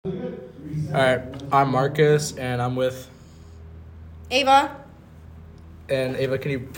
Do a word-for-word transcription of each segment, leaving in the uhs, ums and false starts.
All right, I'm Marcus, and I'm with Ava. And Ava, can you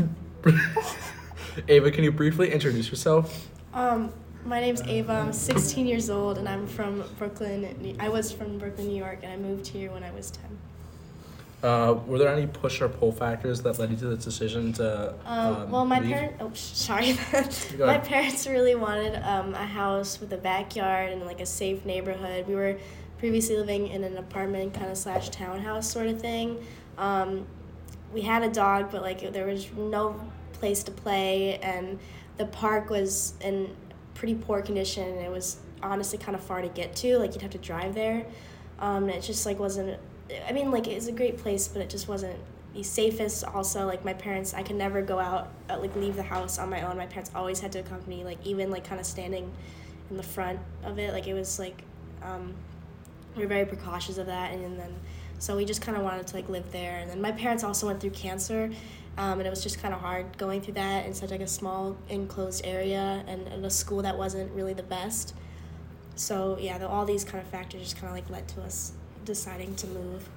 Ava, can you briefly introduce yourself? Um, my name's Ava. I'm sixteen years old, and I'm from Brooklyn. I was from Brooklyn, New York, and I moved here when I was ten. Uh, were there any push or pull factors that led you to the decision to Um, um, well, my leave? parents. Oh, sorry. Go My ahead. parents really wanted um, a house with a backyard and like a safe neighborhood. We were previously living in an apartment kind of slash townhouse sort of thing. Um, we had a dog, but like there was no place to play, and the park was in pretty poor condition, and it was honestly kind of far to get to. Like you'd have to drive there. Um, and it just like wasn't. I mean, like it's a great place, but it just wasn't the safest. Also, like my parents, I could never go out, uh, like leave the house on my own. My parents always had to accompany, like even like kind of standing in the front of it. Like it was like, um, we were very precautious of that, and, and then so we just kind of wanted to like live there. And then my parents also went through cancer, um, and it was just kind of hard going through that in such like a small enclosed area and in a school that wasn't really the best. So yeah, the, all these kind of factors just kind of like led to us deciding to move.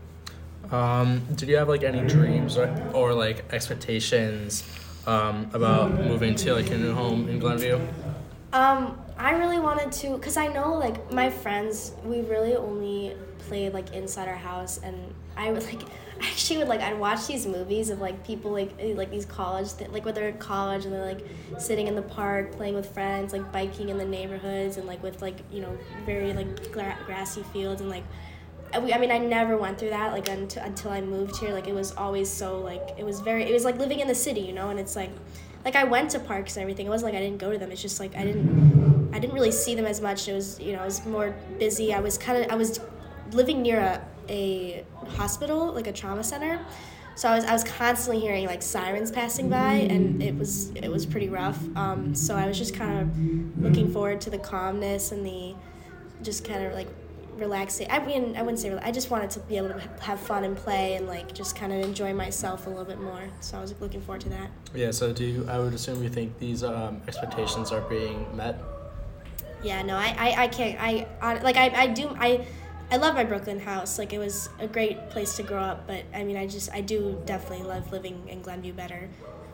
Um, did you have like any dreams or, or like expectations um, about moving to like a new home in Glenview? Um, I really wanted to, cause I know like my friends, we really only played like inside our house, and I would like, I actually would like, I'd watch these movies of like people like like these college, th- like when they're in college and they're like sitting in the park playing with friends, like biking in the neighborhoods and like with like you know very like gra- grassy fields and like. I we- I mean, I never went through that like until until I moved here. Like it was always so like it was very it was like living in the city, you know. And it's like, like I went to parks and everything. It wasn't like I didn't go to them. It's just like I didn't I didn't really see them as much. It was you know it was more busy. I was kind of I was living near a a hospital, like a trauma center. So I was I was constantly hearing like sirens passing by, and it was it was pretty rough. Um, so I was just kind of looking forward to the calmness and the just kind of like relaxing. I mean, I wouldn't say rela- I just wanted to be able to have fun and play and like just kind of enjoy myself a little bit more. So I was looking forward to that. Yeah. So do you, I would assume you think these um, expectations are being met? Yeah, no, I, I, I can't. I, I like I, I do I, I love my Brooklyn house. Like it was a great place to grow up. But I mean, I just I do definitely love living in Glenview better.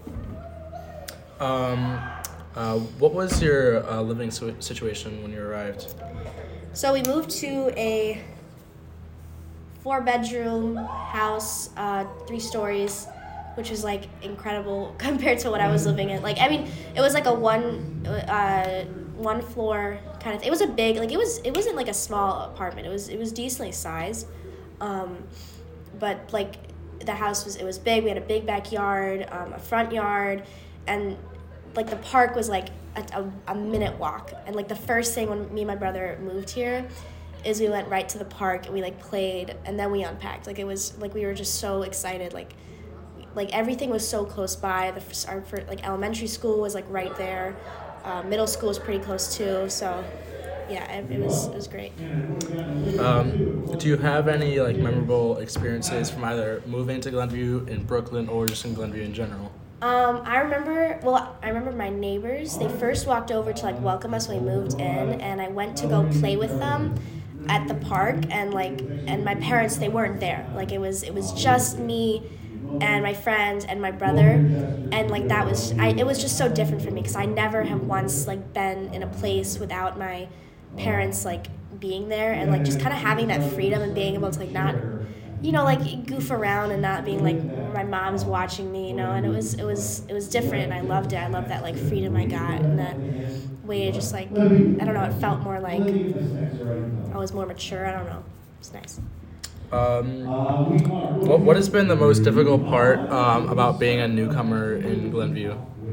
Um, uh, what was your uh, living si- situation when you arrived? So we moved to a four-bedroom house, uh, three stories, which was like incredible compared to what I was living in. Like, I mean, it was like a one, uh, one floor kind of thing. It was a big, like it was, it wasn't like a small apartment. It was, it was decently sized, um, but like the house was, it was big. We had a big backyard, um, a front yard, and like the park was like a, a, a minute walk. And like the first thing when me and my brother moved here is we went right to the park and we like played and then we unpacked. Like it was like we were just so excited. Like like everything was so close by. The our for, like elementary school was like right there. Uh, middle school was pretty close too. So yeah, it, it was it was great. Um, do you have any like memorable experiences from either moving to Glenview in Brooklyn or just in Glenview in general? Um, I remember, well, I remember my neighbors, they first walked over to, like, welcome us when we moved in, and I went to go play with them at the park, and, like, and my parents, they weren't there. Like, it was, it was just me and my friends and my brother, and, like, that was, I, it was just so different for me, because I never have once, like, been in a place without my parents, like, being there, and, like, just kind of having that freedom and being able to, like, not... you know, like goof around and not being like my mom's watching me, you know, and it was it was it was different and I loved it. I loved that like freedom I got and that way of just like I don't know, it felt more like I was more mature. I don't know. It's nice. Um, what what has been the most difficult part um, about being a newcomer in Glenview?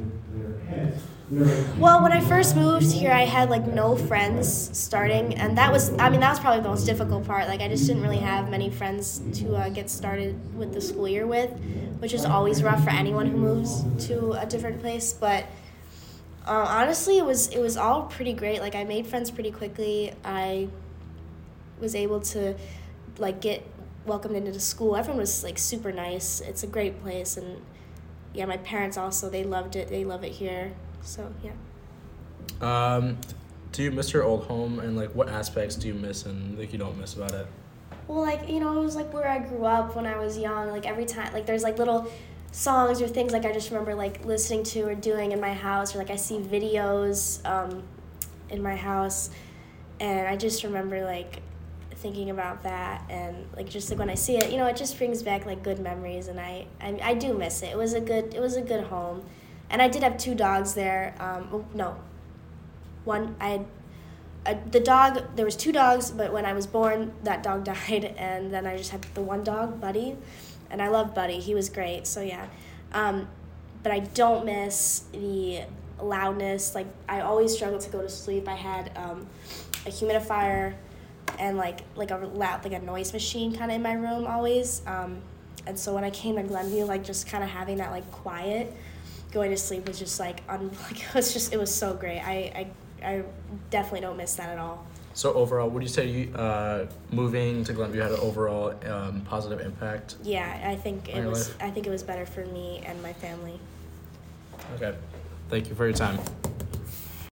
Well, when I first moved here, I had like no friends starting, and that was, I mean, that was probably the most difficult part. Like, I just didn't really have many friends to uh, get started with the school year with, which is always rough for anyone who moves to a different place. But uh, honestly, it was it was all pretty great. Like, I made friends pretty quickly. I was able to like get welcomed into the school. Everyone was like super nice. It's a great place, and yeah, my parents also, they loved it. They love it here. So yeah. Um, do you miss your old home, and like what aspects do you miss and like you don't miss about it? Well, like, you know, it was like where I grew up when I was young. Like every time, like there's like little songs or things like I just remember like listening to or doing in my house, or like I see videos um, in my house, and I just remember like thinking about that, and like just like when I see it, you know, it just brings back like good memories, and I I, I do miss it. It was a good it was a good home, and I did have two dogs there. Um, well, no, one I had. Uh, the dog, there was two dogs, but when I was born, that dog died, and then I just had the one dog, Buddy, and I love Buddy. He was great, so yeah. Um, but I don't miss the loudness. Like, I always struggled to go to sleep. I had um, a humidifier and, like, like a loud, like a noise machine kind of in my room always. Um, and so when I came to Glenview, like, just kind of having that, like, quiet, going to sleep was just, like, un- like it was just, it was so great. I, I I definitely don't miss that at all. So overall, would you say you, uh, moving to Glenview had an overall um, positive impact? Yeah, I think On it your was. life? I think it was better for me and my family. Okay. Thank you for your time.